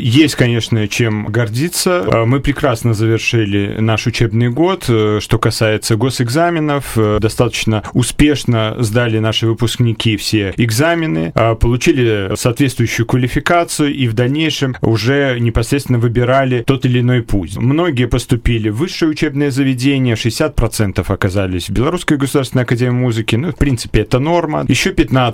Есть, конечно, чем гордиться. Мы прекрасно завершили наш учебный год. Что касается госэкзаменов, достаточно успешно сдали наши выпускники все экзамены, получили соответствующую квалификацию и в дальнейшем уже непосредственно выбирали тот или иной путь. Многие поступили в высшее учебное заведение, 60% оказались в Белорусской государственной академии музыки, в принципе, это норма. Еще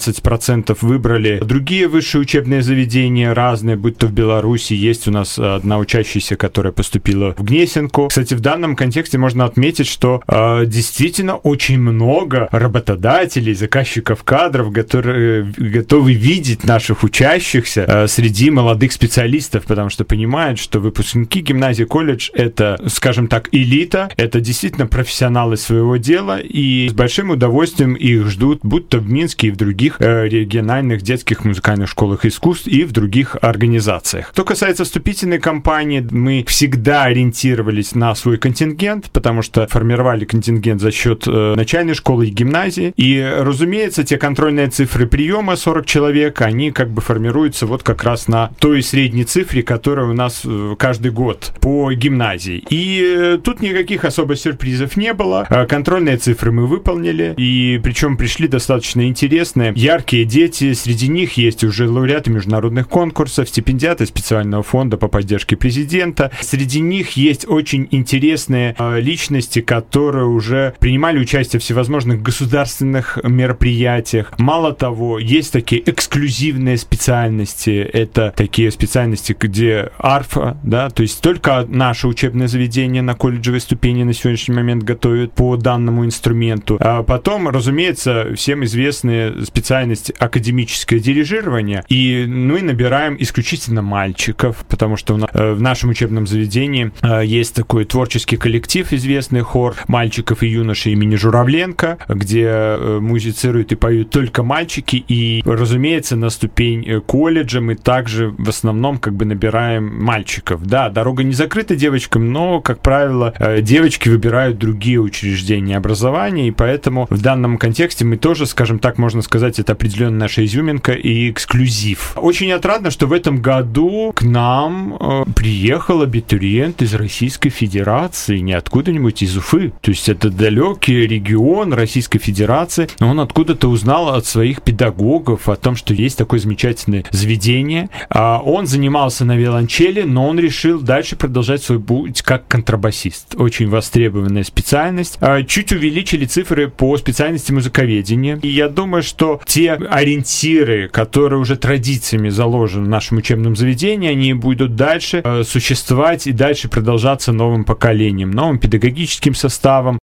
15% выбрали другие высшие учебные заведения, разные, будь то в Беларуси. Есть у нас одна учащаяся, которая поступила в Гнесинку. Кстати, в данном контексте можно отметить, что действительно очень много работодателей, заказчиков кадров, которые готовы видеть наших учащихся среди молодых специалистов, потому что понимают, что выпускники гимназии, колледж — это, скажем так, элита, это действительно профессионалы своего дела, и с большим удовольствием их ждут, будь то в Минске и в других региональных детских музыкальных школах искусств и в других организациях. Что касается вступительной кампании, мы всегда ориентировались на свой контингент, потому что формировали контингент за счет начальной школы и гимназии, и, разумеется, те контрольные цифры приема 40 человек, они как бы формируются вот как раз на той средней цифре, которая у нас каждый год по гимназии. И тут никаких особо сюрпризов не было. Контрольные цифры мы выполнили, и причем пришли достаточно интересные, яркие дети. Среди них есть уже лауреаты международных конкурсов, стипендиаты специального фонда по поддержке президента. Среди них есть очень интересные личности, которые уже принимали участие в всевозможных государственных мероприятиях. Мало того, есть такие эксклюзивные специальности. Это такие специальности, где арфа, да, то есть только наше учебное заведение на колледжевой ступени на сегодняшний момент готовит по данному инструменту. А потом, разумеется, всем известная специальность академическое дирижирование. И мы набираем исключительно мальчиков, потому что в нашем учебном заведении есть такой творческий коллектив, известный хор мальчиков и юношей имени Журавленко, где музицируют и поют только мальчики. И, разумеется, на ступень колледжа мы также в основном как бы набираем мальчиков. Да, дорога не закрыта девочкам, но, как правило, девочки выбирают другие учреждения образования, и поэтому в данном контексте мы тоже, скажем так, можно сказать, это определенная наша изюминка и эксклюзив. Очень отрадно, что в этом году к нам приехал абитуриент из Российской Федерации, не откуда-нибудь из Уфы. То есть это далекий регион Российской Федерации, но он откуда-то узнал от своих педагогов о том, что есть такое замечательное заведение. Он занимался на виолончели, но он решил дальше продолжать свой путь как контрабасист. Очень востребованная специальность. Чуть увеличили цифры по специальности музыковедения. И я думаю, что те ориентиры, которые уже традициями заложены в нашем учебном заведении, они будут дальше существовать и дальше продолжаться новым поколением, новым педагогическим составом.